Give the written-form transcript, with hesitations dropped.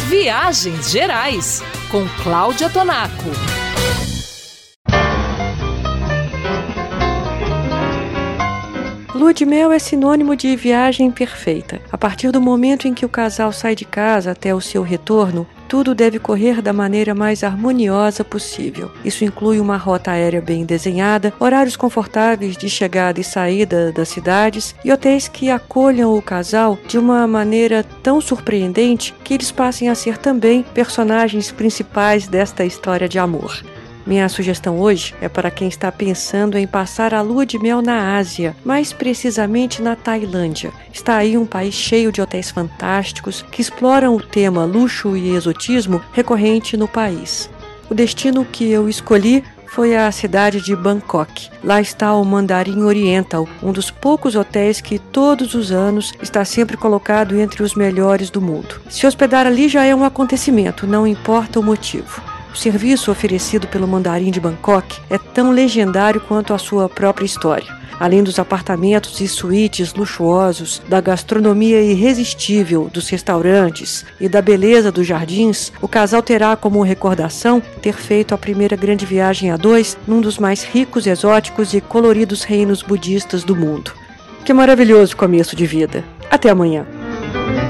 Viagens Gerais, com Cláudia Tonaco. Lua de mel é sinônimo de viagem perfeita. A partir do momento em que o casal sai de casa até o seu retorno, tudo deve correr da maneira mais harmoniosa possível. Isso inclui uma rota aérea bem desenhada, horários confortáveis de chegada e saída das cidades e hotéis que acolham o casal de uma maneira tão surpreendente que eles passem a ser também personagens principais desta história de amor. Minha sugestão hoje é para quem está pensando em passar a lua de mel na Ásia, mais precisamente na Tailândia. Está aí um país cheio de hotéis fantásticos que exploram o tema luxo e exotismo recorrente no país. O destino que eu escolhi foi a cidade de Bangkok. Lá está o Mandarin Oriental, um dos poucos hotéis que todos os anos está sempre colocado entre os melhores do mundo. Se hospedar ali já é um acontecimento, não importa o motivo. O serviço oferecido pelo Mandarim de Bangkok é tão legendário quanto a sua própria história. Além dos apartamentos e suítes luxuosos, da gastronomia irresistível dos restaurantes e da beleza dos jardins, o casal terá como recordação ter feito a primeira grande viagem a dois num dos mais ricos, exóticos e coloridos reinos budistas do mundo. Que maravilhoso começo de vida! Até amanhã!